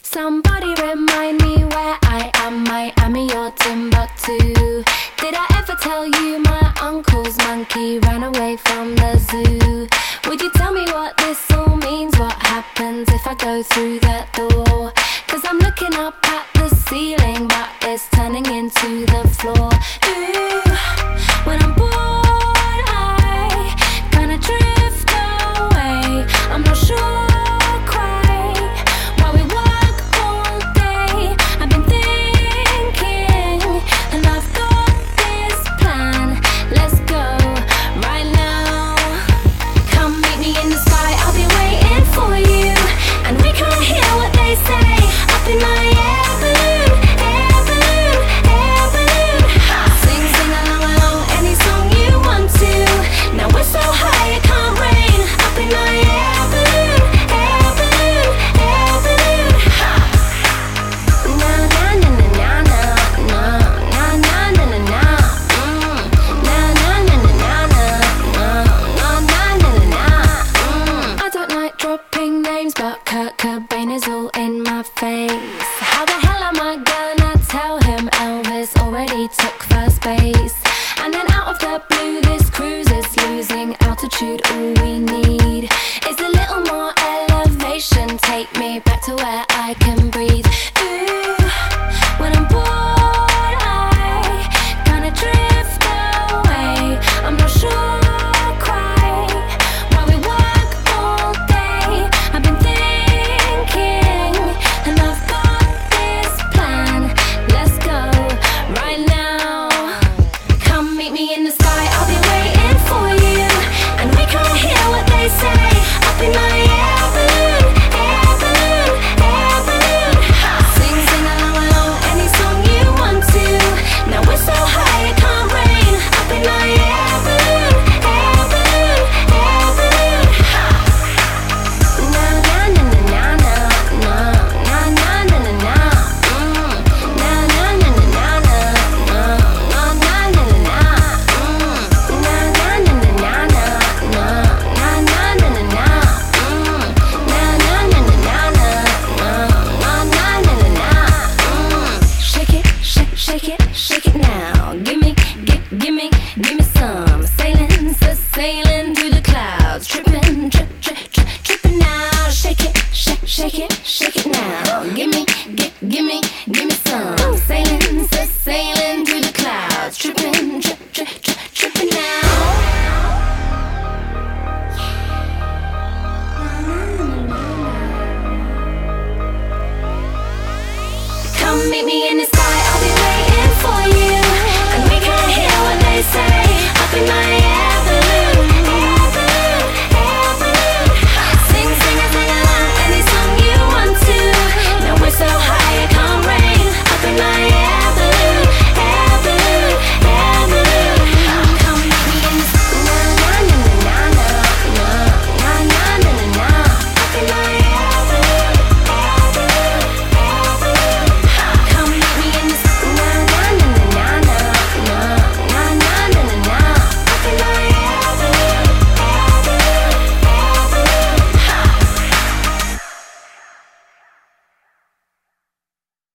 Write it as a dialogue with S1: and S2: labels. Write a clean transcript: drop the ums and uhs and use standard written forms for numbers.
S1: Somebody remind me where I am, Miami or Timbuktu. Did I ever tell you my uncle's monkey ran away from the zoo? Would you tell me what this all means? What happens if I go through that door? Cause I'm looking up at the ceiling, but it's turning into the floor. Ooh, when I'm bored I kinda drift away. I'm not sure Kurt Cobain is all in my face. How the hell am I gonna tell him Elvis already took first base? And then out of the blue this cruise is losing altitude. All we need is a little more elevation. Take me back to where I can breathe. Ooh, when I'm bored I kinda drift away. I'm not sure shake it now. Gimme some. Sailing through the clouds. Tripping now. Shake it now.